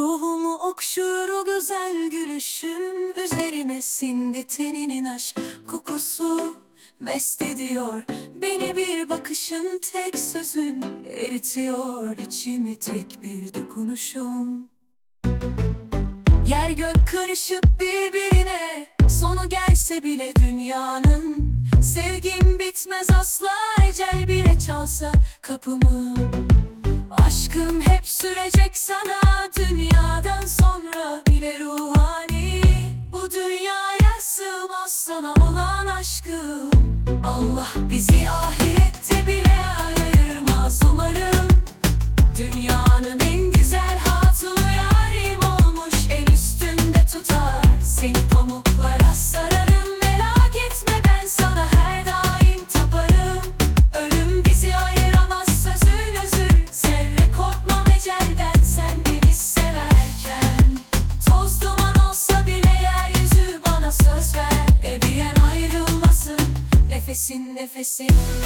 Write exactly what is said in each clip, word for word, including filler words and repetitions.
Ruhumu okşuyor o güzel gülüşün, üzerime sindi teninin aşk kokusu. Mest ediyor beni bir bakışın, tek sözün eritiyor içimi, tek bir dokunuşun. Yer gök karışıp birbirine, sonu gelse bile dünyanın. Sevgim bitmez asla, ecel bile çalsa kapımı. Aşkım hep sürecek sana, dünyadan sonra bile ruhani. Bu dünyaya sığmaz sana olan aşkım. Allah bizi ahirette bile ayırmaz umarım. Dünyanın en güzel hatunu yarim olmuş, el üstünde tutar seni pamuklara sararım. Merak etme, ben sana her daim taparım. Ölüm bizi ayıramaz, sözün özür. Zerre korkmam ecelden, sen beni severken. Toz duman olsa bile yeryüzü, bana söz ver. Ebediyen ayrılmasın nefesin nefesin.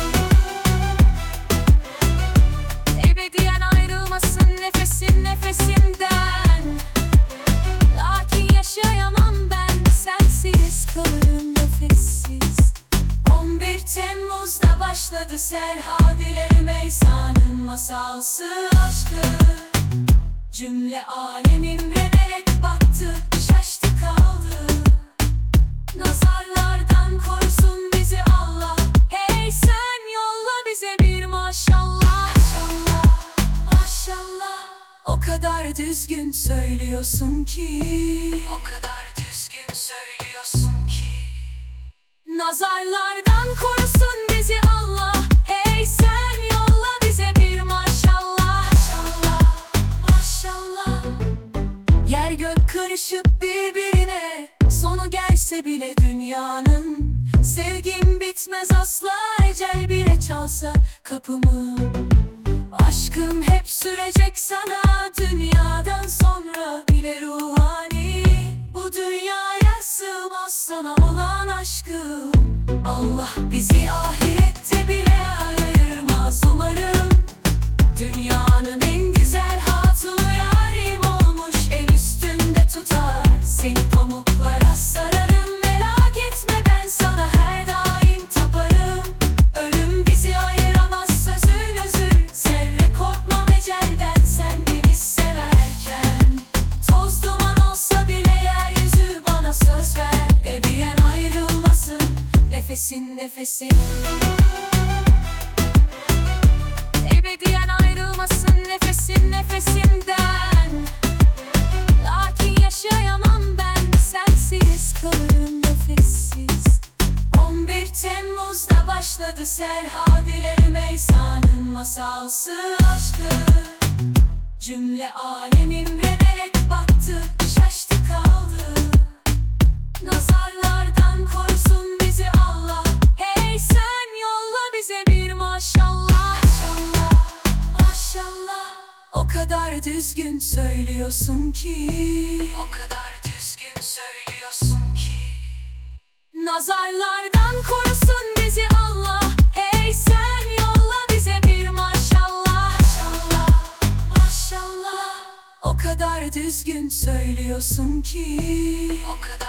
Ebediyen ayrılmasın nefesin nefesimden. Lakin yaşayamam ben, sensiz kalırım nefessiz. on bir Temmuz'da başladı Serhadile Rümeysa'nın masalsı aşkı. Cümle alem imrenerek baktı, şaştı kaldı. Nazarlardan korusun bizi Allah. Hey sen yolla bize bir maşallah. Maşallah, maşallah. O kadar düzgün söylüyorsun ki, o kadar düzgün söylüyorsun ki. Nazarlardan korusun bizi Allah. Hey sen yolla bize bir maşallah. Maşallah, maşallah. Yer gök karışıp birbirine, sonu gelse bile dünyanın. Sevgim bitmez asla, ecel bile çalsa kapımı. Aşkım hep sürecek sana, dünyadan sonra bile ruhani. Bu dünyaya sığmaz sana olan aşkım. Allah bizi ahirette bile ayırmaz umarım. Dünyanın en güzel hatunu yarim olmuş, el üstünde tutar seni pamuklara sararım. Merak etme, ben sana her daim taparım. Ölüm bizi ayıramaz, sözün özür. Zerre korkmam ecelden, sen beni severken. Toz duman olsa bile yeryüzü, bana söz ver. Ebediyen ayrılmasın nefesin nefesin. Ebediyen ayrılmasın nefesin nefesimden. Lakin yaşayamam ben, sensiz kalırım nefessiz. on bir Temmuz'da başladı Serhadile Rümeysa'nın masalsı aşkı. Cümle alem imrenerek baktı, şaştı kaldı. Nazarlardan korusun bizi Allah. Hey sen yolla bize bir maşallah. Maşallah, maşallah. O kadar düzgün söylüyorsun ki, o kadar düzgün söylüyorsun ki. Nazarlardan korusun bizi Allah. Hey sen yolla bize bir maşallah. Maşallah, maşallah. O kadar düzgün söylüyorsun ki, o kadar